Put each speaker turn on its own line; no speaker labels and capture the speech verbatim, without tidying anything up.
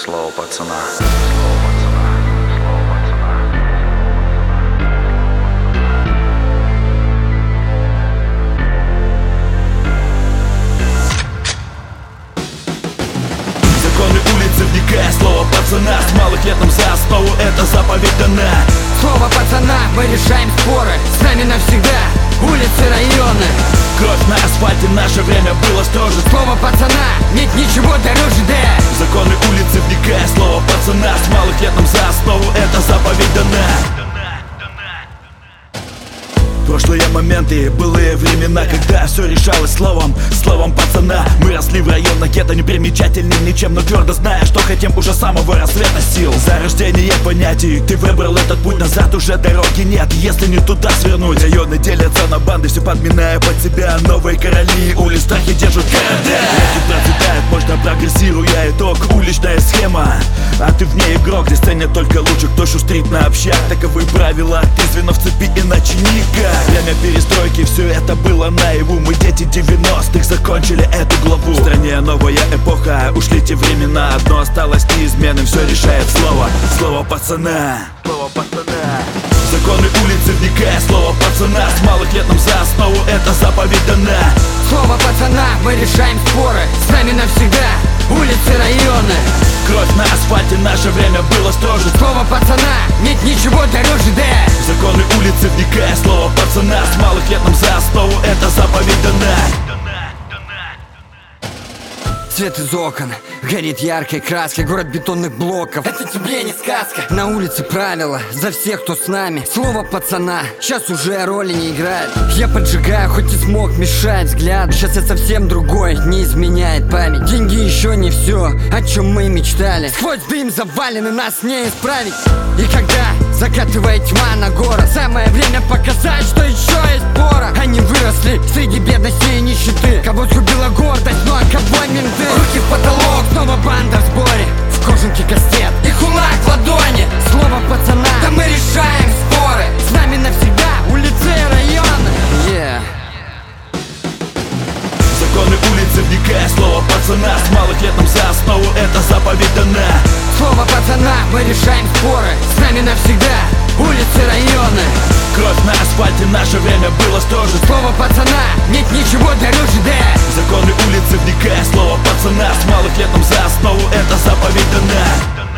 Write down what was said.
Слово пацана.
Законы улицы вникая, слово пацана. С малых лет нам за основу эта заповедь дана.
Слово пацана, мы решаем споры. С нами навсегда улицы, районы.
Кровь на асфальте, наше время было строже.
Слово пацана, нет ничего дороже, да.
Законы улицы вникая, слово пацана. С малых лет нам за основу эта заповедь дана. Прошлые моменты, былые времена, когда все решалось словом, словом пацана. Мы росли в районах гетто, не примечательны ничем, но твердо зная, что хотим уже с самого рассвета сил. Зарождение понятий, ты выбрал этот путь, назад уже дороги нет, если не туда свернуть. Районы делятся на банды, все подминая под себя. Новые короли улиц страхи держат города. Реки процветают, можно прогрессируя, итог уличная схема. А ты в ней игрок, здесь ценят только лучше, кто шустрит на общак. Таковы правила, ты звено в цепи, иначе никак. Время перестройки, все это было наяву. Мы дети девяностых, закончили эту главу. В стране новая эпоха, ушли те времена. Одно осталось неизменным, все решает слово. Слово пацана. Слово пацана. Законы улицы вникая, слово пацана. С малых лет нам за основу эта заповедь дана.
Слово пацана, мы решаем споры. С нами навсегда улицы, районы.
Кровь на асфальте, наше время было строже.
Слово пацана, нет ничего дороже, да.
Законы улицы вникая, слово пацана. С малых лет нам за основу эта заповедь дана.
Свет из окон, горит яркой краской. Город бетонных блоков, это тебе не сказка. На улице правила, за всех, кто с нами. Слово пацана, сейчас уже роли не играет. Я поджигаю, хоть и смог мешать взгляд. Сейчас я совсем другой, не изменяет память. Деньги еще не все, о чем мы мечтали. Сквозь дым завалены, нас не исправить. И когда закатывает тьма на город, самое время показать, что еще есть пора. Они выросли среди бедности и нищеты. Кого сгубила гордость, ну а кого менты. Руки в потолок, снова банда в сборе. В кожанке кастет и кулак в ладони. Слово пацана, да мы решаем споры. С нами навсегда улицы и районы. Yeah.
Законы улицы вникая, слово пацана. С малых лет нам за основу эта заповедь дана.
Слово пацана, мы решаем споры. С нами навсегда улицы, районы.
Кровь на асфальте, наше время было строже.
Слово пацана, нет ничего дороже, да.
Законы улицы вникая, слово пацана. С малых лет нам за основу эта заповедь дана.